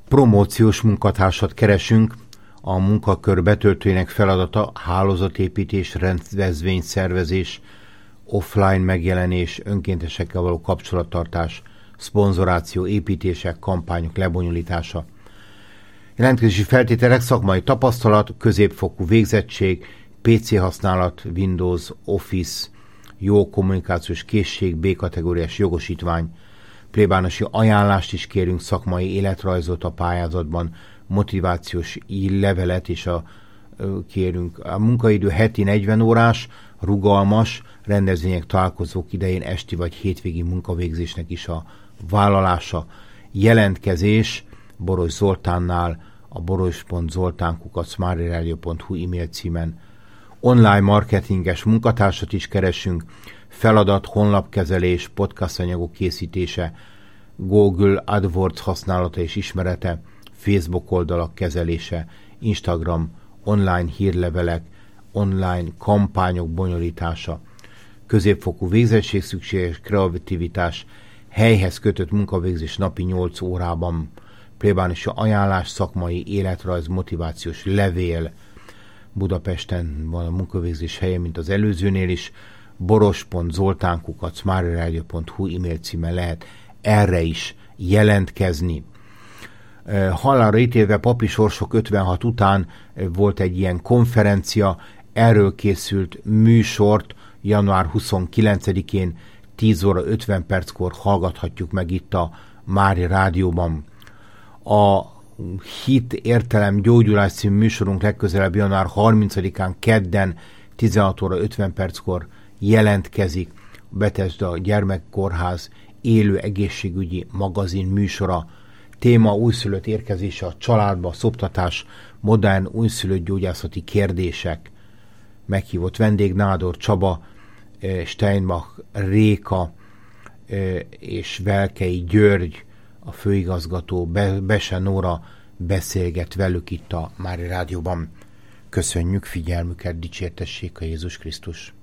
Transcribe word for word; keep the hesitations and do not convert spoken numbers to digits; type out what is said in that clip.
Promóciós munkatársat keresünk. A munkakör betöltőjének feladata hálózatépítés, rendezvényszervezés, offline megjelenés, önkéntesekkel való kapcsolattartás, szponzoráció, építések, kampányok lebonyolítása. Jelentkezési feltételek: szakmai tapasztalat, középfokú végzettség, pé cé használat, Windows, Office, jó kommunikációs készség, B-kategóriás jogosítvány. Plébánosi ajánlást is kérünk, szakmai életrajzot a pályázatban, motivációs levelet is a, kérünk. A munkaidő heti negyven órás, rugalmas, rendezvények, találkozók idején esti vagy hétvégi munkavégzésnek is a vállalása. Jelentkezés Boros Zoltánnál a boros pont zoltán kukac smáriradio pont hu e-mail címen. Online marketinges munkatársat is keresünk. Feladat: honlapkezelés, podcast anyagok készítése, Google AdWords használata és ismerete, Facebook oldalak kezelése, Instagram, online hírlevelek, online kampányok bonyolítása. Középfokú végzettség szükséges, kreativitás, helyhez kötött munkavégzés napi nyolc órában, plébánosi ajánlás, szakmai életrajz, motivációs levél. Budapesten van a munkavégzés helye, mint az előzőnél is. boros pont zoltán kukac smáriradio pont hu e-mail címen lehet erre is jelentkezni. Halálra ítélve papi sorsok ötvenhat után volt egy ilyen konferencia, erről készült műsort január huszonkilencedikén tíz óra ötven perckor hallgathatjuk meg itt a Mária Rádióban. A Hit, Értelem, Gyógyulás című műsorunk legközelebb január harmincadikán kedden tizenhat óra ötven perckor jelentkezik. A Bethesda Gyermekkórház élő egészségügyi magazin műsora. Téma: újszülött érkezése a családba, szoptatás, modern újszülött gyógyászati kérdések. Meghívott vendég Nádor Csaba, Steinbach Réka és Velkei György, a főigazgató, Bese Nóra beszélget velük itt a Mária Rádióban. Köszönjük figyelmüket, dicsértessék a Jézus Krisztus!